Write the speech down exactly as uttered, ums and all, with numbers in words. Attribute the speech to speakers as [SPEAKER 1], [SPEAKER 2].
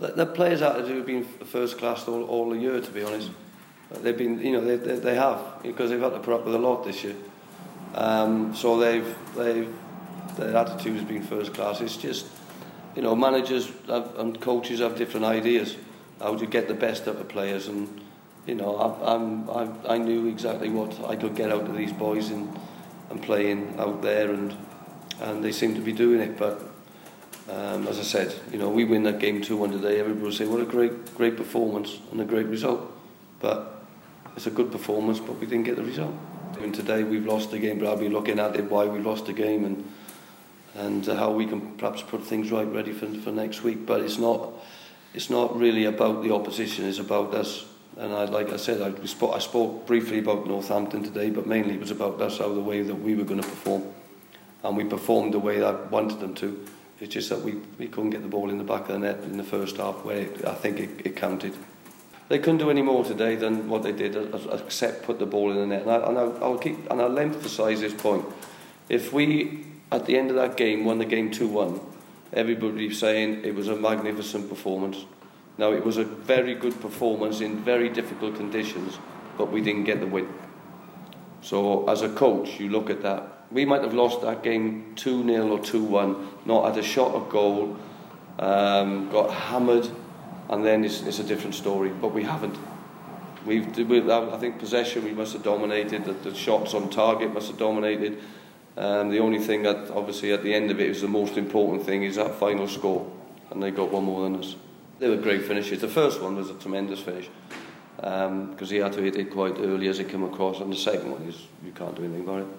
[SPEAKER 1] The, the players' attitude have been first class all, all the year, to be honest. They've been, you know, they, they, they have, because they've had to put up with a lot this year. Um, so they've, they've, their attitude has been first class. It's just, you know, managers have, and coaches have different ideas how to get the best out of players, and you know, I, I'm, I, I knew exactly what I could get out of these boys and and playing out there, and and they seem to be doing it. But um, as I said, you know, we win that game two one today. Everybody will say, what a great, great performance and a great result. But it's a good performance, but we didn't get the result. And today we've lost the game, but I'll be looking at it why we lost the game and and uh, how we can perhaps put things right, ready for for next week. But it's not it's not really about the opposition. It's about us. And I, like I said, I spoke, I spoke briefly about Northampton today, but mainly it was about us, how the way that we were going to perform, and we performed the way I wanted them to. It's just that we, we couldn't get the ball in the back of the net in the first half, where it, I think it, it counted. They couldn't do any more today than what they did, except put the ball in the net. And, I, and I, I'll keep and I'll emphasise this point. If we, at the end of that game, won the game two one, everybody's saying it was a magnificent performance. Now, it was a very good performance in very difficult conditions, but we didn't get the win. So, as a coach, you look at that. We might have lost that game two nil or two one, not had a shot at goal, um, got hammered, and then it's, it's a different story. But we haven't. We've, we, I think possession we must have dominated. The, the shots on target must have dominated. Um, the only thing that, obviously, at the end of it is the most important thing is that final score, and they got one more than us. They were great finishes. The first one was a tremendous finish because um, he had to hit it quite early as it came across, and the second one is you can't do anything about it.